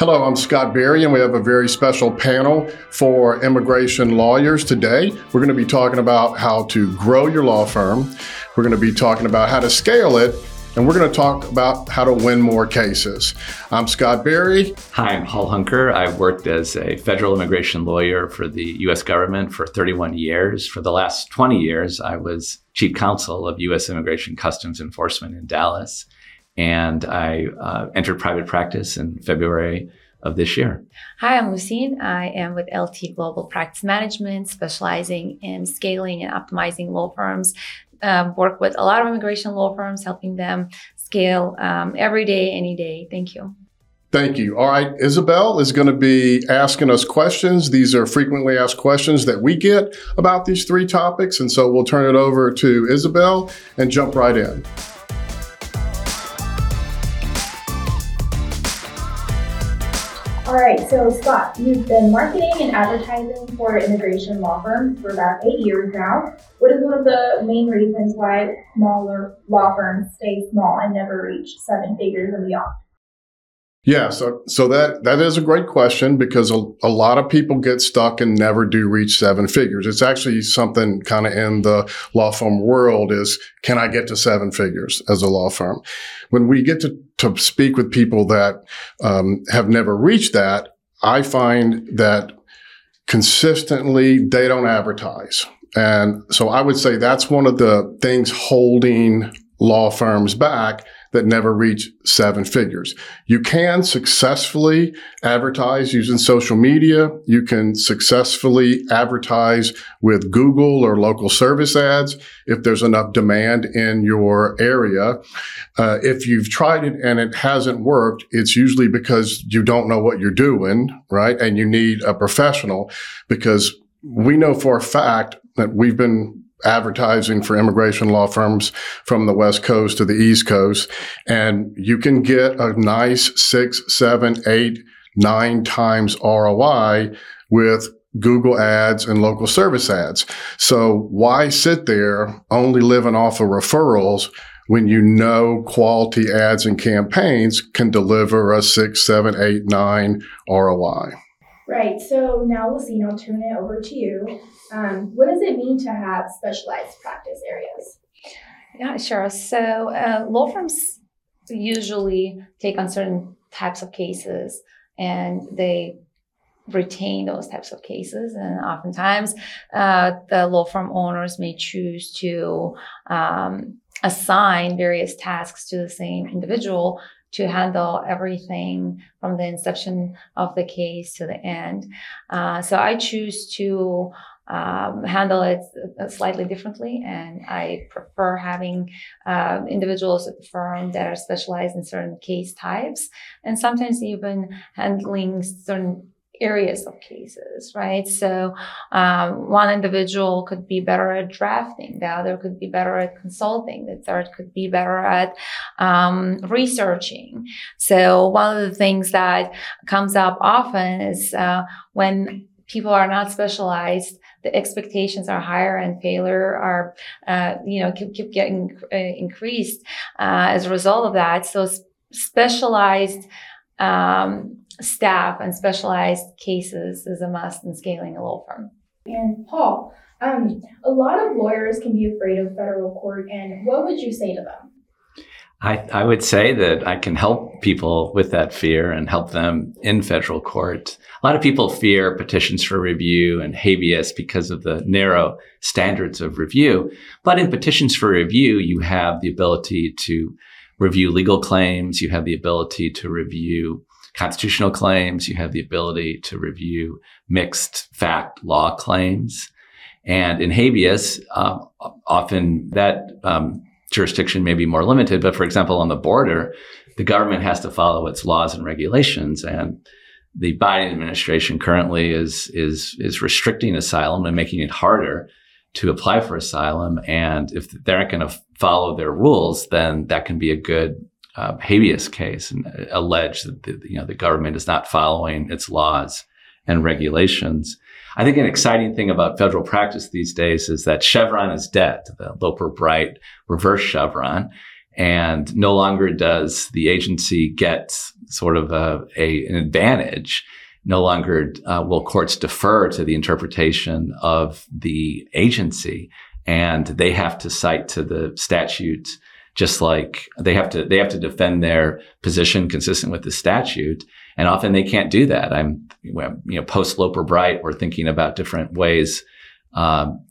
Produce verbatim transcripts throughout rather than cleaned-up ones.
Hello, I'm Scott Berry, and we have a very special panel for immigration lawyers today. We're going to be talking about how to grow your law firm. We're going to be talking about how to scale it, and we're going to talk about how to win more cases. I'm Scott Berry. Hi, I'm Paul Hunker. I've worked as a federal immigration lawyer for the U S government for thirty-one years. For the last twenty years, I was chief counsel of U S Immigration Customs Enforcement in Dallas. And I uh, entered private practice in February of this year. Hi, I'm Lucine. I am with L T Global Practice Management, specializing in scaling and optimizing law firms. Um, work with a lot of immigration law firms, helping them scale um, every day, any day. Thank you. Thank you. All right, Isabel is going to be asking us questions. These are frequently asked questions that we get about these three topics. And so we'll turn it over to Isabel and jump right in. All right, so Scott, you've been marketing and advertising for immigration law firms for about eight years now. What is one of the main reasons why smaller law firms stay small and never reach seven figures and beyond? Yeah, so so that that is a great question, because a, a lot of people get stuck and never do reach seven figures. It's actually something kind of in the law firm world is, can I get to seven figures as a law firm? When we get to, to speak with people that um, have never reached that, I find that consistently they don't advertise. And so I would say that's one of the things holding law firms back that never reach seven figures. You can successfully advertise using social media. You can successfully advertise with Google or local service ads if there's enough demand in your area. Uh, if you've tried it and it hasn't worked, it's usually because you don't know what you're doing, right? And you need a professional, because we know for a fact that we've been advertising for immigration law firms from the West Coast to the East Coast, and you can get a nice six, seven, eight, nine times R O I with Google ads and local service ads. So why sit there only living off of referrals when you know quality ads and campaigns can deliver a six, seven, eight, nine R O I? Right. So now, Lucine, I'll turn it over to you. Um, what does it mean to have specialized practice areas? Yeah, sure. So uh, law firms usually take on certain types of cases, and they retain those types of cases. And oftentimes uh, the law firm owners may choose to um, assign various tasks to the same individual to handle everything from the inception of the case to the end. Uh, so I choose to um, handle it slightly differently, and I prefer having uh, individuals at the firm that are specialized in certain case types, and sometimes even handling certain areas of cases, right? So um, one individual could be better at drafting, the other could be better at consulting, the third could be better at um, researching. So one of the things that comes up often is uh, when people are not specialized, the expectations are higher and failure are, uh, you know, keep, keep getting uh, increased uh, as a result of that. So specialized um, staff and specialized cases is a must in scaling a law firm. And Paul, um, a lot of lawyers can be afraid of federal court, and what would you say to them? I, I would say that I can help people with that fear and help them in federal court. A lot of people fear petitions for review and habeas because of the narrow standards of review. But in petitions for review, you have the ability to review legal claims. You have the ability to review constitutional claims. You have the ability to review mixed fact law claims. And in habeas, uh, often that um, jurisdiction may be more limited. But for example, on the border, the government has to follow its laws and regulations. And the Biden administration currently is is is restricting asylum and making it harder to apply for asylum. And if they aren't going to follow their rules, then that can be a good Uh, habeas case and uh, allege that the, you know the government is not following its laws and regulations. I think an exciting thing about federal practice these days is that Chevron is dead, the Loper Bright reverse Chevron, And no longer does the agency get sort of a, a an advantage. No longer uh, will courts defer to the interpretation of the agency, and they have to cite to the statute, just like they have to they have to defend their position consistent with the statute. And often they can't do that. I'm, you know, post Loper Bright, we're thinking about different ways um,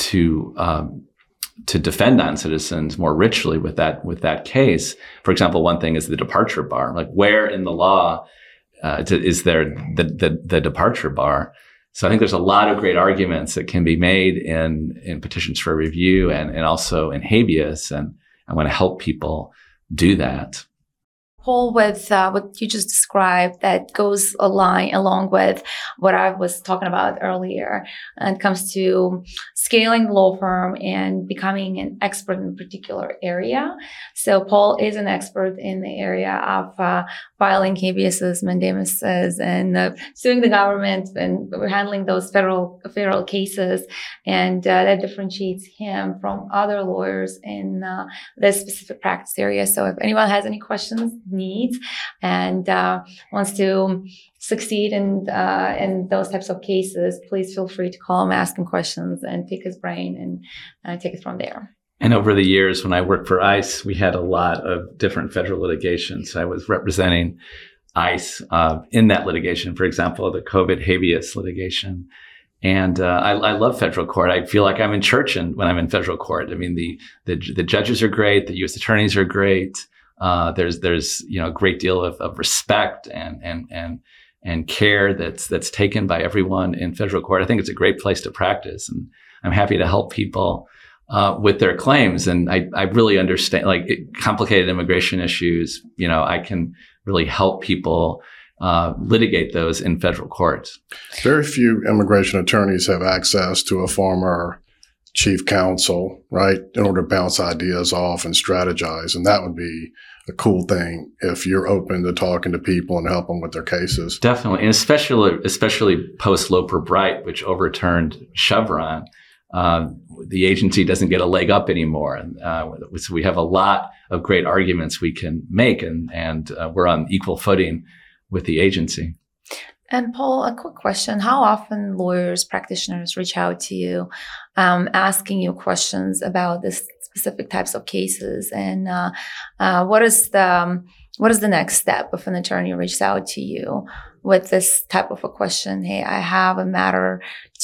to um, to defend non-citizens more richly with that with that case. For example, one thing is the departure bar. Like, where in the law uh, to, is there the, the the departure bar? So I think there's a lot of great arguments that can be made in in petitions for review and and also in habeas, and I want to help people do that. Paul, with uh, what you just described, that goes a line along with what I was talking about earlier. And it comes to scaling the law firm and becoming an expert in a particular area. So Paul is an expert in the area of uh, filing habeas, mandamuses, and uh, suing the government and handling those federal federal cases. And uh, that differentiates him from other lawyers in uh, this specific practice area. So if anyone has any questions, needs, and uh, wants to succeed in uh, in those types of cases, please feel free to call him, ask him questions, and pick his brain and uh, take it from there. And over the years, when I worked for ICE, we had a lot of different federal litigations. I was representing ICE uh, in that litigation, for example, the COVID habeas litigation. And uh, I, I love federal court. I feel like I'm in church and when I'm in federal court. I mean, the the, the judges are great. The U S attorneys are great. Uh, there's, there's, you know, a great deal of, of respect and, and, and, and care that's, that's taken by everyone in federal court. I think it's a great place to practice, and I'm happy to help people, uh, with their claims. And I, I really understand, like, it, complicated immigration issues, you know, I can really help people, uh, litigate those in federal court. Very few immigration attorneys have access to a former chief counsel, right, in order to bounce ideas off and strategize. And that would be a cool thing if you're open to talking to people and help them with their cases. Definitely. And especially, especially post Loper Bright, which overturned Chevron, uh, the agency doesn't get a leg up anymore. And uh, so we have a lot of great arguments we can make, and, and uh, we're on equal footing with the agency. And Paul, a quick question. How often lawyers, practitioners reach out to you, um, asking you questions about this specific types of cases? And uh, uh, what is the um, what is the next step if an attorney reaches out to you with this type of a question? Hey, I have a matter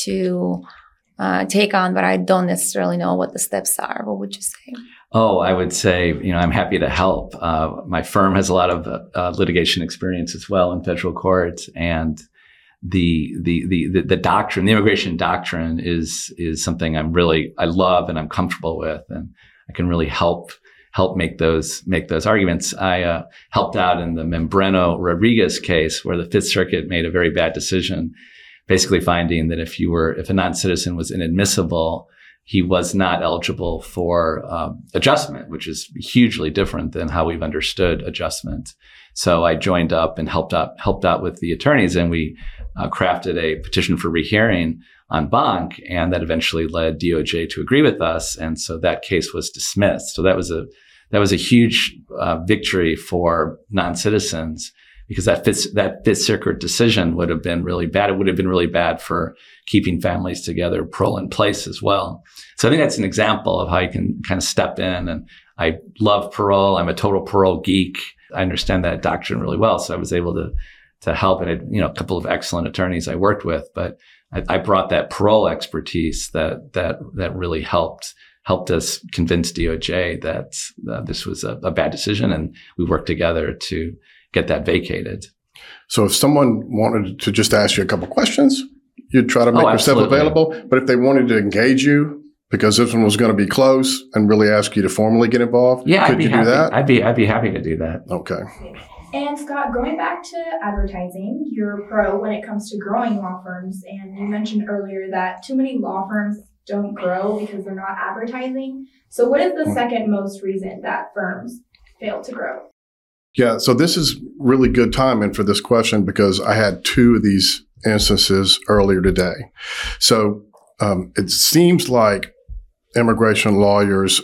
to uh, take on, but I don't necessarily know what the steps are. What would you say? Oh, I would say, you know, I'm happy to help. Uh, my firm has a lot of uh, litigation experience as well in federal court, and the, the the the the doctrine, the immigration doctrine, is is something I'm really I love and I'm comfortable with, and I can really help help make those make those arguments. I uh, helped out in the Membreno Rodriguez case, where the Fifth Circuit made a very bad decision, basically finding that if you were if a non-citizen was inadmissible, he was not eligible for um, adjustment, which is hugely different than how we've understood adjustment. So I joined up and helped out helped out with the attorneys, and we uh, crafted a petition for rehearing en banc, and that eventually led D O J to agree with us, and so that case was dismissed. So that was a that was a huge uh, victory for non-citizens, because that Fifth, that Fifth Circuit decision would have been really bad. It would have been really bad for keeping families together, parole in place as well. So I think that's an example of how you can kind of step in. And I love parole. I'm a total parole geek. I understand that doctrine really well. So I was able to to help. And, it, you know, a couple of excellent attorneys I worked with, but I, I brought that parole expertise that that that really helped helped us convince D O J that uh, this was a, a bad decision, and we worked together to get that vacated. So if someone wanted to just ask you a couple questions, you'd try to make oh, yourself available. But if they wanted to engage you, because this one was going to be close, and really ask you to formally get involved, yeah, could I'd be you happy. do that? I'd be I'd be happy to do that. Okay. And Scott, going back to advertising, you're pro when it comes to growing law firms, and you mentioned earlier that too many law firms don't grow because they're not advertising. So what is the mm-hmm. second most reason that firms fail to grow? Yeah, so this is really good timing for this question, because I had two of these instances earlier today. So um, it seems like immigration lawyers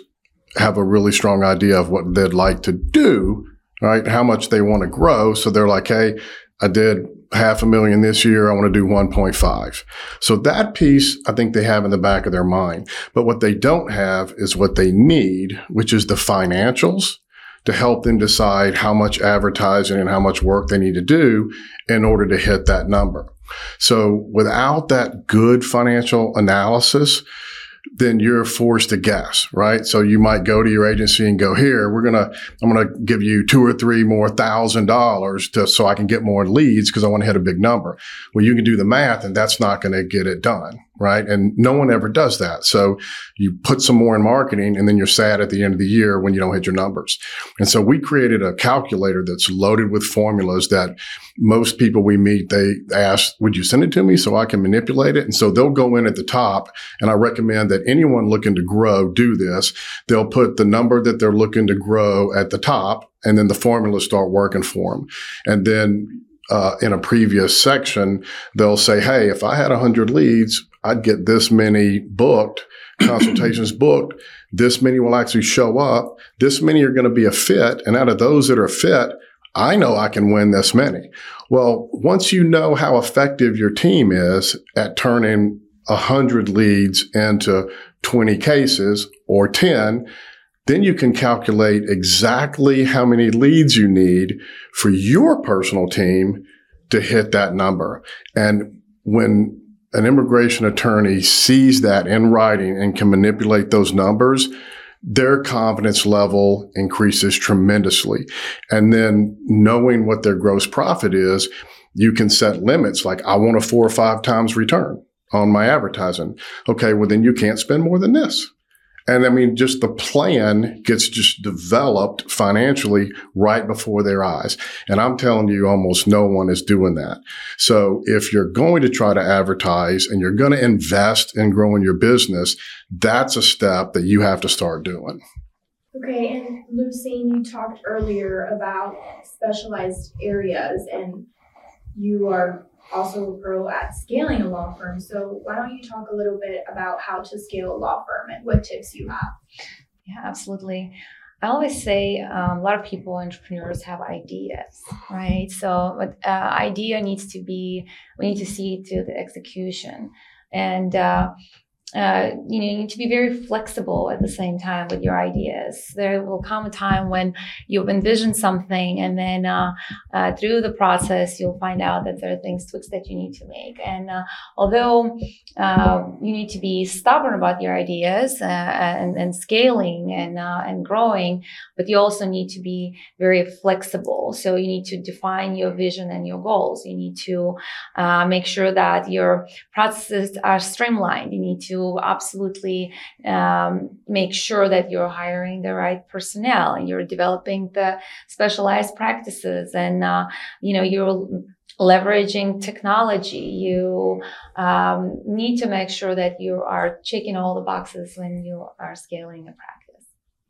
have a really strong idea of what they'd like to do, right? How much they want to grow. So they're like, hey, I did half a million this year. I want to do one point five. So that piece, I think they have in the back of their mind. But what they don't have is what they need, which is the financials to help them decide how much advertising and how much work they need to do in order to hit that number. So without that good financial analysis, then you're forced to guess, right? So you might go to your agency and go, here, we're going to, I'm going to give you two or three more thousand dollars to, so I can get more leads because I want to hit a big number. Well, you can do the math and that's not going to get it done, right? And no one ever does that. So you put some more in marketing and then you're sad at the end of the year when you don't hit your numbers. And so we created a calculator that's loaded with formulas that most people we meet, they ask, would you send it to me so I can manipulate it? And so they'll go in at the top, and I recommend that anyone looking to grow do this. They'll put the number that they're looking to grow at the top, and then the formulas start working for them. And then uh, in a previous section, they'll say, hey, if I had one hundred leads, I'd get this many booked, consultations booked. This many will actually show up. This many are going to be a fit. And out of those that are fit, I know I can win this many. Well, once you know how effective your team is at turning one hundred leads into twenty cases or ten, then you can calculate exactly how many leads you need for your personal team to hit that number. And when an immigration attorney sees that in writing and can manipulate those numbers, their confidence level increases tremendously. And then knowing what their gross profit is, you can set limits like, I want a four or five times return on my advertising. Okay, well, then you can't spend more than this. And I mean, just the plan gets just developed financially right before their eyes. And I'm telling you, almost no one is doing that. So if you're going to try to advertise and you're going to invest in growing your business, that's a step that you have to start doing. Okay, and Lucine, you talked earlier about specialized areas, and you are also a pro at scaling a law firm. So why don't you talk a little bit about how to scale a law firm and what tips you have? Yeah, absolutely. I always say um, a lot of people, entrepreneurs, have ideas, right? So but, uh, idea needs to be, we need to see it to the execution. And uh, Uh, you know, you need to be very flexible at the same time with your ideas. There will come a time when you've envisioned something, and then uh, uh, through the process, you'll find out that there are things, tweaks that you need to make. And uh, although uh, you need to be stubborn about your ideas uh, and, and scaling and uh, and growing, but you also need to be very flexible. So you need to define your vision and your goals. You need to uh, make sure that your processes are streamlined. You need to absolutely um, make sure that you're hiring the right personnel and you're developing the specialized practices, and uh, you know you're leveraging technology. You um, need to make sure that you are checking all the boxes when you are scaling a practice.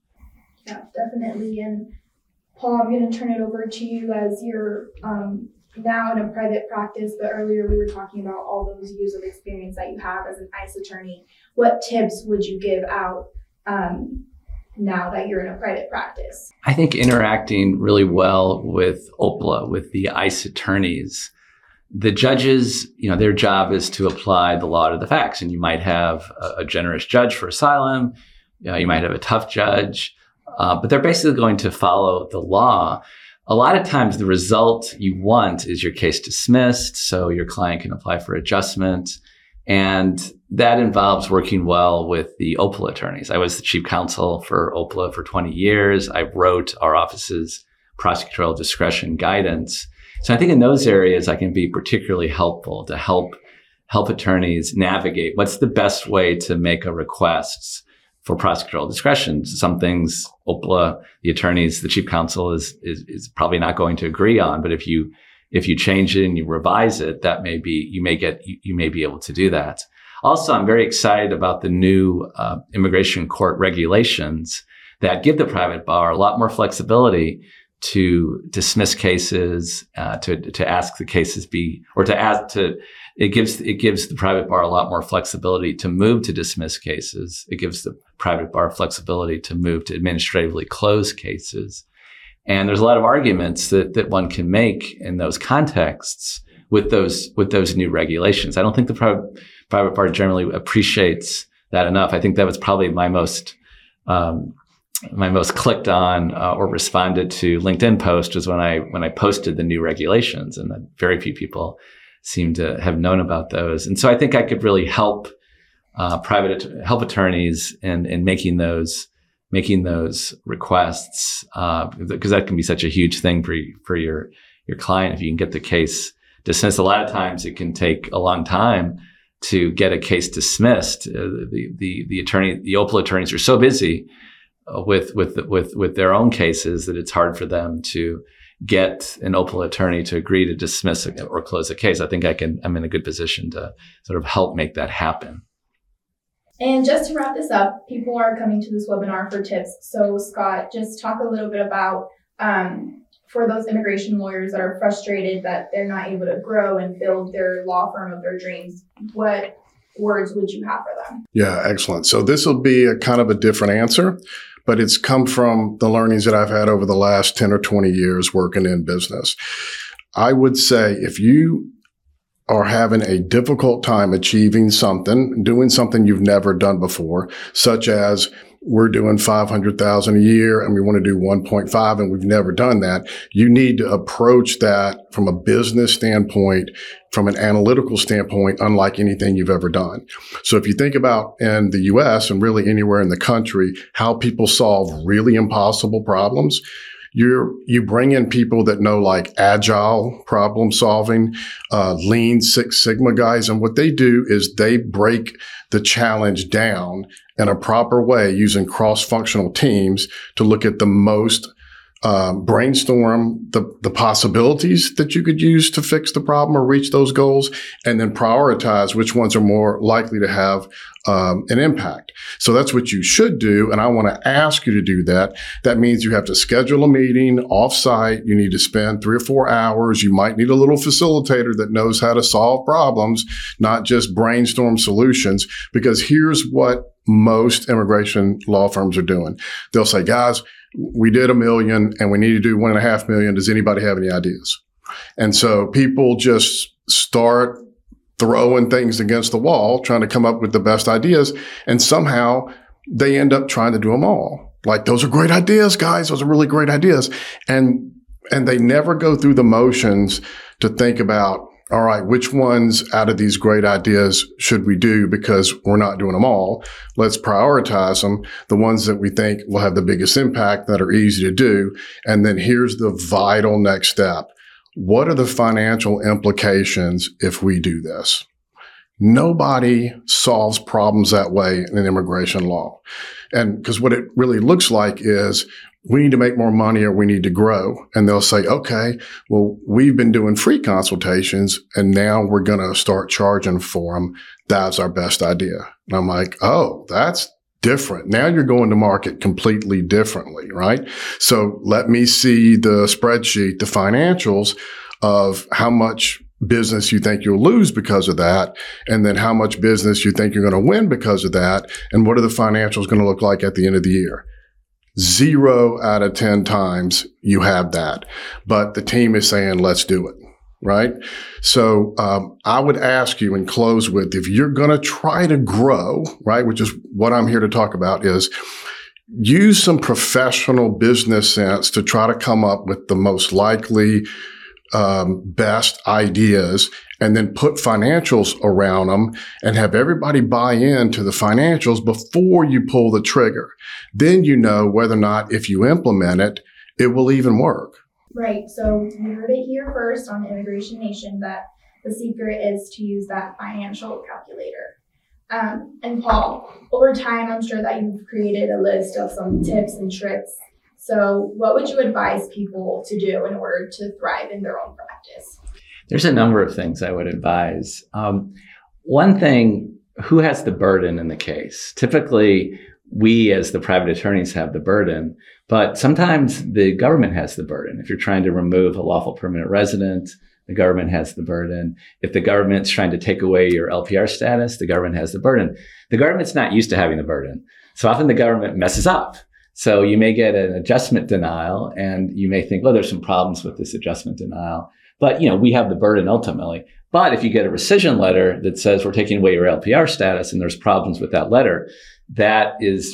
Yeah, definitely. And Paul, I'm going to turn it over to you as you're um, now in a private practice, but earlier we were talking about all those years of experience that you have as an I C E attorney. What tips would you give out um, now that you're in a private practice? I think interacting really well with O P L A, with the I C E attorneys. The judges, you know, their job is to apply the law to the facts, and you might have a, a generous judge for asylum, you know, you might have a tough judge, uh, but they're basically going to follow the law. A lot of times the result you want is your case dismissed, so your client can apply for adjustment. And that involves working well with the O P L A attorneys. I was the chief counsel for O P L A for twenty years. I wrote our office's prosecutorial discretion guidance. So I think in those areas, I can be particularly helpful to help help attorneys navigate what's the best way to make a request for prosecutorial discretion. Some things O P L A, the attorneys, the chief counsel is, is, is probably not going to agree on. But if you, if you change it and you revise it, that may be, you may get, you, you may be able to do that. Also, I'm very excited about the new uh, immigration court regulations that give the private bar a lot more flexibility to dismiss cases, uh, to to ask the cases be, or to ask to, it gives it gives the private bar a lot more flexibility to move to dismiss cases. It gives the private bar flexibility to move to administratively close cases. And there's a lot of arguments that that one can make in those contexts with those with those new regulations. I don't think the private private bar generally appreciates that enough. I think that was probably my most um, my most clicked on uh, or responded to LinkedIn post was when I when I posted the new regulations, and that very few people seem to have known about those. And so I think I could really help uh, private help attorneys in in making those making those requests, uh, because that can be such a huge thing for you, for your your client if you can get the case dismissed. A lot of times it can take a long time to get a case dismissed. Uh, the the the attorney, the O P L attorneys are so busy uh, with with with with their own cases that it's hard for them to get an O P L attorney to agree to dismiss or close a case. I think I can. I'm in a good position to sort of help make that happen. And just to wrap this up, people are coming to this webinar for tips. So Scott, just talk a little bit about um, for those immigration lawyers that are frustrated that they're not able to grow and build their law firm of their dreams, what words would you have for them? Yeah, excellent. So this will be a kind of a different answer, but it's come from the learnings that I've had over the last ten or twenty years working in business. I would say if you are having a difficult time achieving something, doing something you've never done before, such as we're doing five hundred thousand a year and we want to do one point five and we've never done that. You need to approach that from a business standpoint, from an analytical standpoint, unlike anything you've ever done. So if you think about in the U S and really anywhere in the country, how people solve really impossible problems, You're, you bring in people that know like agile problem solving, uh, lean Six Sigma guys. And what they do is they break the challenge down in a proper way using cross-functional teams to look at the most, um, brainstorm the, the possibilities that you could use to fix the problem or reach those goals, and then prioritize which ones are more likely to have um, an impact. So that's what you should do. And I want to ask you to do that. That means you have to schedule a meeting off-site. You need to spend three or four hours. You might need a little facilitator that knows how to solve problems, not just brainstorm solutions, because here's what most immigration law firms are doing. They'll say, guys, we did a million and we need to do one and a half million. Does anybody have any ideas? And so people just start throwing things against the wall, trying to come up with the best ideas. And somehow they end up trying to do them all. Like, those are great ideas, guys. Those are really great ideas. And, and they never go through the motions to think about, all right, which ones out of these great ideas should we do, because we're not doing them all. Let's prioritize them, the ones that we think will have the biggest impact, that are easy to do. And then here's the vital next step. What are the financial implications if we do this? Nobody solves problems that way in immigration law. And because what it really looks like is we need to make more money or we need to grow. And they'll say, okay, well, we've been doing free consultations and now we're going to start charging for them. That's our best idea. And I'm like, oh, that's different. Now you're going to market completely differently, right? So let me see the spreadsheet, the financials of how much business you think you'll lose because of that, and then how much business you think you're going to win because of that, and what are the financials going to look like at the end of the year. Zero out of ten times you have that, but the team is saying, let's do it. Right. So, um, I would ask you and close with, if you're going to try to grow, right, which is what I'm here to talk about, is use some professional business sense to try to come up with the most likely, um, best ideas, and then put financials around them and have everybody buy into the financials before you pull the trigger. Then you know whether or not, if you implement it, it will even work. Right. So you heard it here first on Immigration Nation that the secret is to use that financial calculator. Um, and Paul, over time, I'm sure that you've created a list of some tips and tricks. So what would you advise people to do in order to thrive in their own practice? There's a number of things I would advise. Um, one thing, who has the burden in the case? Typically, we as the private attorneys have the burden, but sometimes the government has the burden. If you're trying to remove a lawful permanent resident, the government has the burden. If the government's trying to take away your L P R status, the government has the burden. The government's not used to having the burden. So often the government messes up. So you may get an adjustment denial and you may think, oh, there's some problems with this adjustment denial. But, you know, we have the burden ultimately. But if you get a rescission letter that says we're taking away your L P R status and there's problems with that letter, that is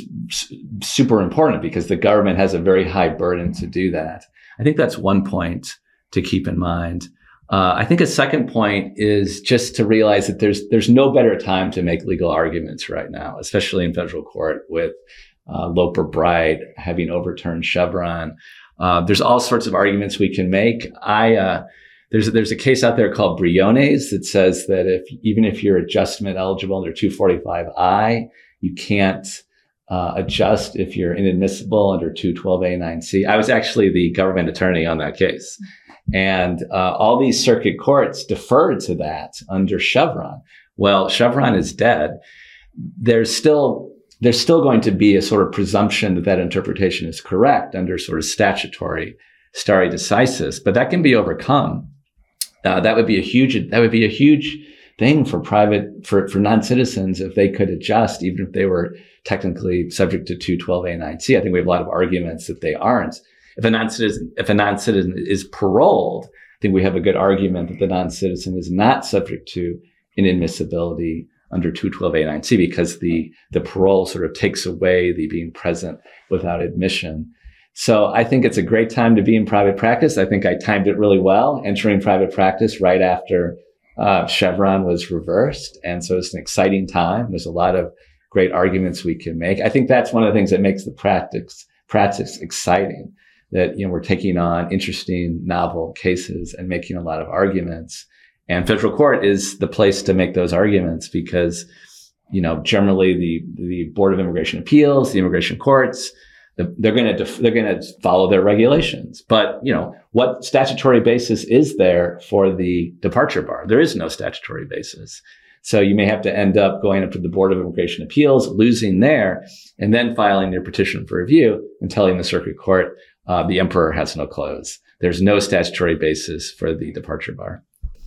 super important because the government has a very high burden to do that. I think that's one point to keep in mind. Uh, I think a second point is just to realize that there's there's no better time to make legal arguments right now, especially in federal court with uh, Loper Bright having overturned Chevron. Uh, there's all sorts of arguments we can make. I uh, there's there's a case out there called Briones that says that if even if you're adjustment eligible under two forty-five I, you can't uh, adjust if you're inadmissible under two twelve A nine C. I was actually the government attorney on that case. And uh, all these circuit courts deferred to that under Chevron. Well, Chevron is dead. There's still there's still going to be a sort of presumption that that interpretation is correct under sort of statutory stare decisis, but that can be overcome. Uh, that would be a huge that would be a huge thing for private for for non-citizens if they could adjust, even if they were technically subject to two twelve A nine C. I think we have a lot of arguments that they aren't. If a non-citizen, if a non-citizen is paroled, I think we have a good argument that the non-citizen is not subject to inadmissibility under two twelve A nine C because the, the parole sort of takes away the being present without admission. So I think it's a great time to be in private practice. I think I timed it really well, entering private practice right after uh, Chevron was reversed. And so it's an exciting time. There's a lot of great arguments we can make. I think that's one of the things that makes the practice, practice exciting. That, you know, we're taking on interesting, novel cases and making a lot of arguments. And federal court is the place to make those arguments because, you know, generally the, the Board of Immigration Appeals, the immigration courts, the, they're going to, def- they're going to follow their regulations. But, you know, what statutory basis is there for the departure bar? There is no statutory basis. So you may have to end up going up to the Board of Immigration Appeals, losing there, and then filing your petition for review and telling the circuit court, Uh, the emperor has no clothes. There's no statutory basis for the departure bar.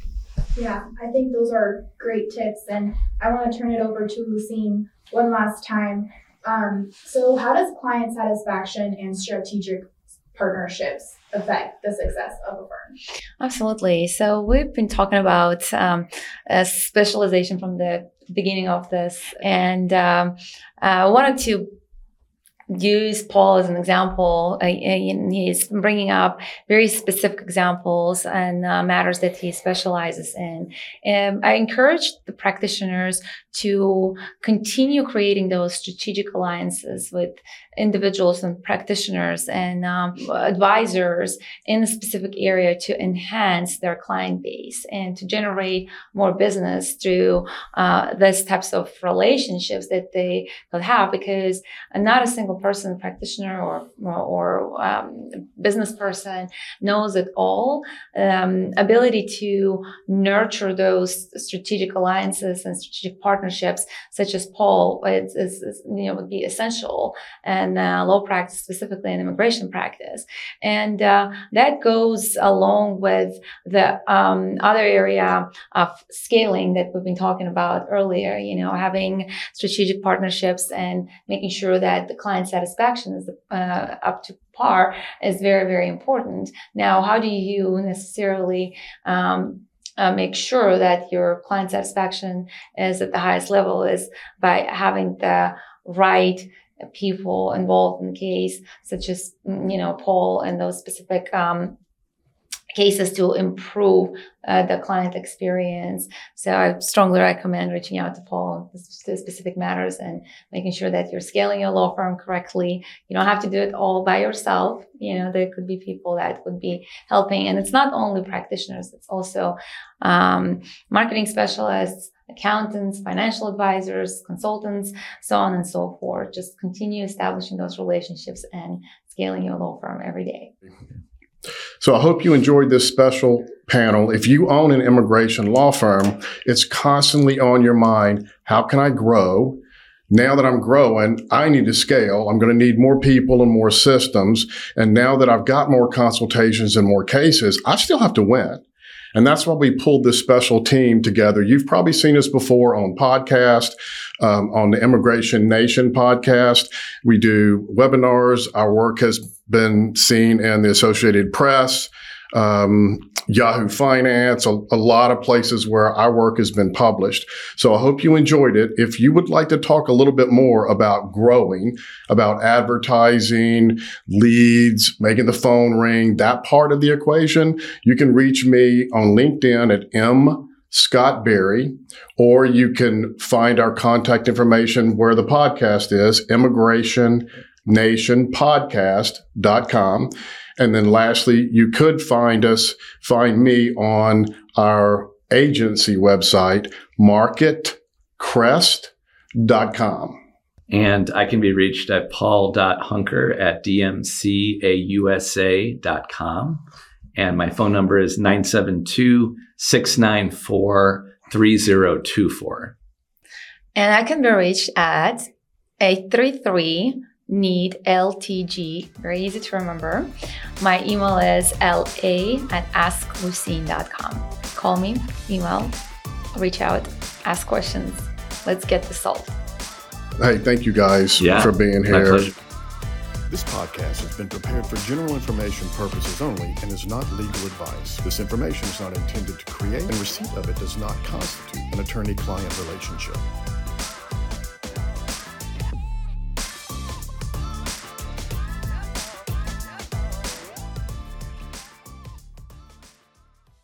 Yeah, I think those are great tips. And I want to turn it over to Lucine one last time. Um, so how does client satisfaction and strategic partnerships affect the success of a firm? Absolutely. So we've been talking about um, uh, specialization from the beginning of this. And um, I wanted to use Paul as an example. Uh, he's bringing up very specific examples and uh, matters that he specializes in. And I encourage the practitioners to continue creating those strategic alliances with individuals and practitioners and um, advisors in a specific area to enhance their client base and to generate more business through uh, these types of relationships that they could have, because not a single person, practitioner or or um, business person knows it all. Um, ability to nurture those strategic alliances and strategic partnerships, such as Paul, is, is, is you know would be essential. And Uh, law practice, specifically in immigration practice. And uh, that goes along with the um, other area of scaling that we've been talking about earlier, you know, having strategic partnerships and making sure that the client satisfaction is uh, up to par is very, very important. Now, how do you necessarily um, Uh, make sure that your client satisfaction is at the highest level is by having the right people involved in the case, such as, you know, Paul and those specific um, cases to improve uh, the client experience. So I strongly recommend reaching out to Paul to specific matters and making sure that you're scaling your law firm correctly. You don't have to do it all by yourself. You know, there could be people that would be helping. And it's not only practitioners, it's also um, marketing specialists, accountants, financial advisors, consultants, so on and so forth. Just continue establishing those relationships and scaling your law firm every day. So I hope you enjoyed this special panel. If you own an immigration law firm, it's constantly on your mind. How can I grow? Now that I'm growing, I need to scale. I'm going to need more people and more systems. And now that I've got more consultations and more cases, I still have to win. And that's why we pulled this special team together. You've probably seen us before on podcast, um, on the Immigration Nation podcast. We do webinars. Our work has been seen in the Associated Press, um, Yahoo Finance, a, a lot of places where our work has been published. So I hope you enjoyed it. If you would like to talk a little bit more about growing, about advertising, leads, making the phone ring, that part of the equation, you can reach me on LinkedIn at M. Scott Berry, or you can find our contact information where the podcast is, immigration nation podcast dot com. And then lastly, you could find us, find me on our agency website, market crest dot com. And I can be reached at paul dot hunker at d m c a u s a dot com. And my phone number is nine seven two, six nine four, three zero two four. And I can be reached at eight three three, N E E D L T G. Very easy to remember. My email is L A at ask lucine dot com. Call me, email, reach out, ask questions. Let's get this solved. Hey, thank you guys yeah, for being my here. pleasure. This podcast has been prepared for general information purposes only and is not legal advice. This information is not intended to create, and receipt of it does not constitute an attorney-client relationship.